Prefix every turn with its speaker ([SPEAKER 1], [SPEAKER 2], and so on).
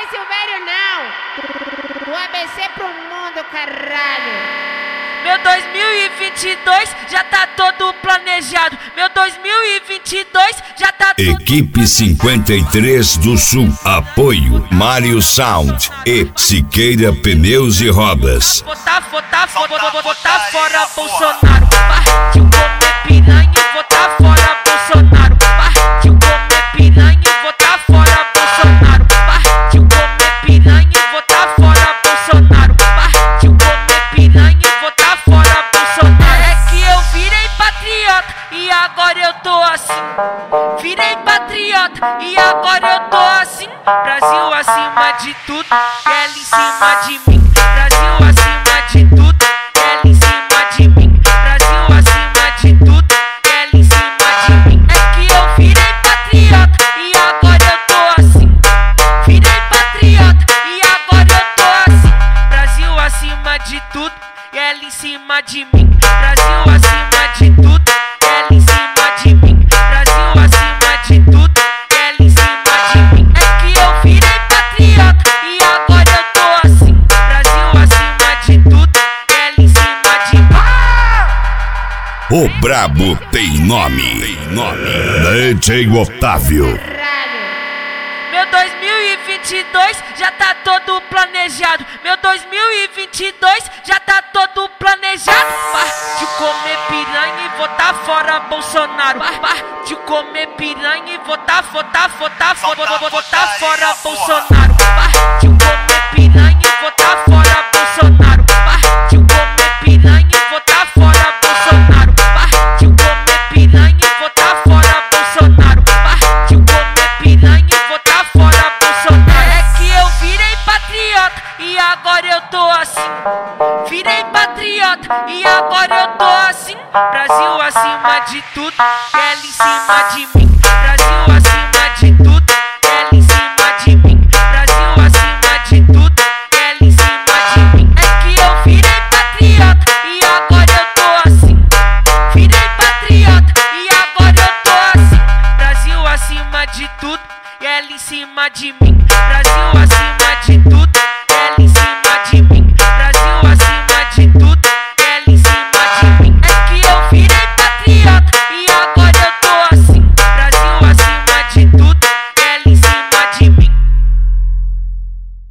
[SPEAKER 1] ABC Silvério não. O ABC pro mundo, caralho.
[SPEAKER 2] Meu 2022 já tá todo planejado. Meu 2022 já tá todo
[SPEAKER 3] Equipe 53 do Sul. Apoio Mário Sound e Siqueira Pneus e Rodas.
[SPEAKER 2] Votar fora Bolsonaro. Partiu comer piranha e votar fora Bolsonaro. Partiu comer piranha e votar fora Bolsonaro. Partiu comer piranha e votar fora Bolsonaro. Partiu comer piranha e votar fora Bolsonaro. É que eu virei patriota e agora eu tô assim. Virei patriota e agora eu tô assim. Brasil acima de tudo, ela em cima de mim. Brasil acima de tudo, ela em cima de mim. Brasil acima de tudo, ela em cima de mim. É que eu virei patriota e agora eu tô assim. Virei patriota e agora eu tô assim. Brasil acima de tudo, ela em cima de mim. Brasil acima de tudo, ela em cima de mim. Brasil acima de tudo, ela em cima de mim. É que eu virei patriota e agora eu tô assim. Brasil acima de tudo, ela em cima de mim.
[SPEAKER 3] O Brabo tem nome. DJ Otávio.
[SPEAKER 2] Meu 2022 já tá todo planejado. Meu 2022 já tá todo planejado. Partiu comer piranha e votar fora Bolsonaro. Partiu comer piranha e votar fora Bolsonaro. Partiu comer piranha e votar fora Bolsonaro. Partiu comer piranha e votar fora Bolsonaro. Partiu comer piranha e votar fora Bolsonaro. Partiu comer piranha e votar fora Bolsonaro. É que eu virei patriota e agora eu tô assim. Virei patriota e agora eu tô assim. Brasil acima de tudo, ela em cima de mim. Brasil acima de tudo.